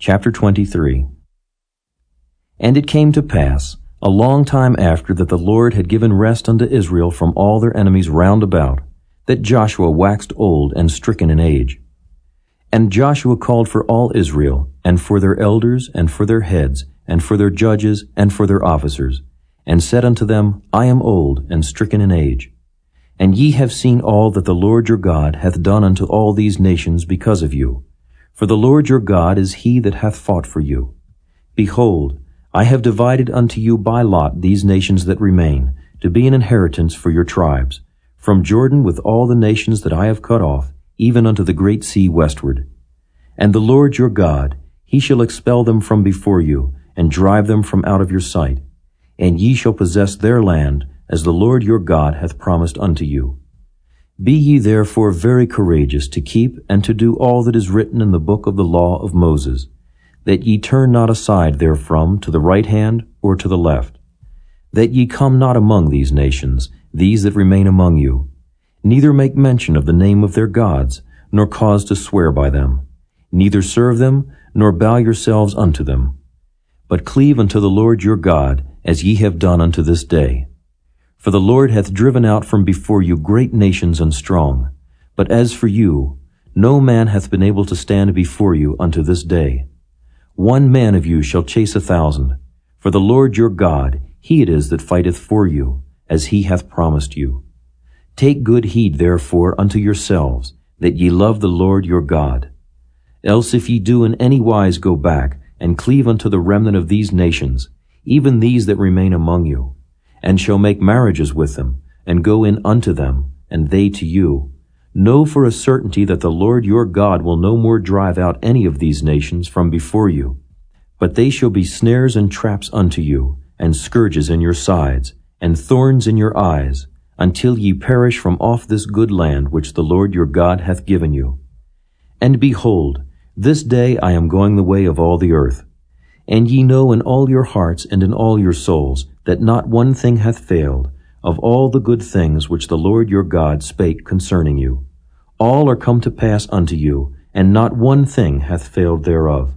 Chapter 23. And it came to pass, a long time after that the Lord had given rest unto Israel from all their enemies round about, that Joshua waxed old and stricken in age. And Joshua called for all Israel, and for their elders, and for their heads, and for their judges, and for their officers, and said unto them, I am old and stricken in age. And ye have seen all that the Lord your God hath done unto all these nations because of you. For the Lord your God is he that hath fought for you. Behold, I have divided unto you by lot these nations that remain, to be an inheritance for your tribes, from Jordan with all the nations that I have cut off, even unto the great sea westward. And the Lord your God, he shall expel them from before you, and drive them from out of your sight. And ye shall possess their land, as the Lord your God hath promised unto you. Be ye therefore very courageous to keep and to do all that is written in the book of the law of Moses, that ye turn not aside therefrom to the right hand or to the left, that ye come not among these nations, these that remain among you, neither make mention of the name of their gods, nor cause to swear by them, neither serve them, nor bow yourselves unto them, but cleave unto the Lord your God, as ye have done unto this day. For the Lord hath driven out from before you great nations and strong. But as for you, no man hath been able to stand before you unto this day. 1 man of you shall chase 1,000. For the Lord your God, he it is that fighteth for you, as he hath promised you. Take good heed therefore unto yourselves, that ye love the Lord your God. Else if ye do in any wise go back, and cleave unto the remnant of these nations, even these that remain among you, and shall make marriages with them, and go in unto them, and they to you, know for a certainty that the Lord your God will no more drive out any of these nations from before you, but they shall be snares and traps unto you, and scourges in your sides, and thorns in your eyes, until ye perish from off this good land which the Lord your God hath given you. And behold, this day I am going the way of all the earth. And ye know in all your hearts and in all your souls that not one thing hath failed of all the good things which the Lord your God spake concerning you. All are come to pass unto you, and not one thing hath failed thereof.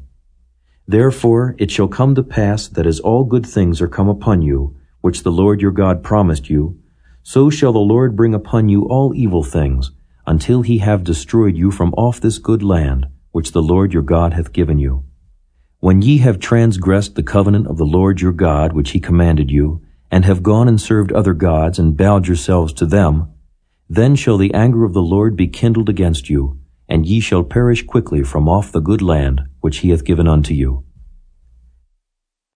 Therefore it shall come to pass that as all good things are come upon you, which the Lord your God promised you, so shall the Lord bring upon you all evil things, until he have destroyed you from off this good land, which the Lord your God hath given you. When ye have transgressed the covenant of the Lord your God which he commanded you, and have gone and served other gods and bowed yourselves to them, then shall the anger of the Lord be kindled against you, and ye shall perish quickly from off the good land which he hath given unto you.